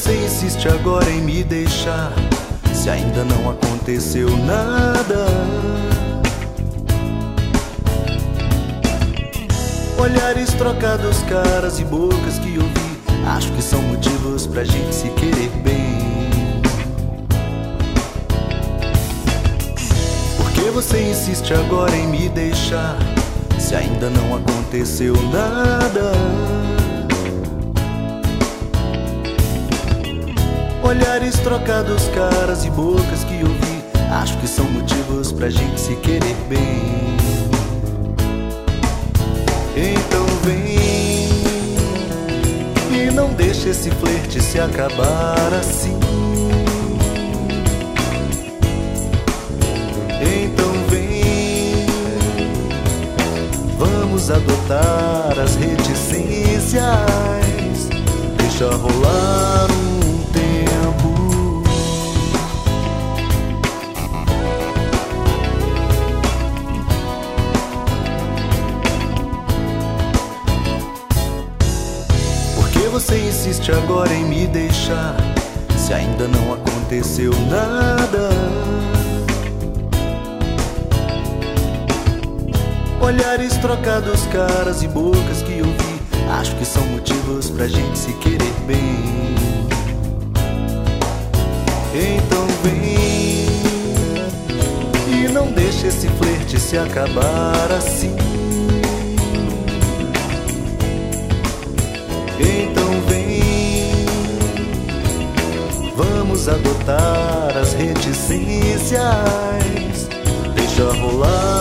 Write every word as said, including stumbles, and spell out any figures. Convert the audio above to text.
você insiste agora em me deixar, se ainda não aconteceu nada? Olhares trocados, caras e bocas que ouvi, acho que são motivos pra gente se querer bem. Por que você insiste agora em me deixar, se ainda não aconteceu nada? Olhares trocados, caras e bocas que ouvi, acho que são motivos pra gente se querer bem. Então vem e não deixe esse flerte se acabar assim. Então vem, vamos adotar as reticências, deixa rolar um tempo. Por que você insiste agora em me deixar, se ainda não aconteceu nada? Olhares trocados, caras e bocas que ouvi, acho que são motivos pra gente se querer bem. Então vem e não deixe esse flerte se acabar assim. Então vem, vamos adotar as reticências, deixa rolar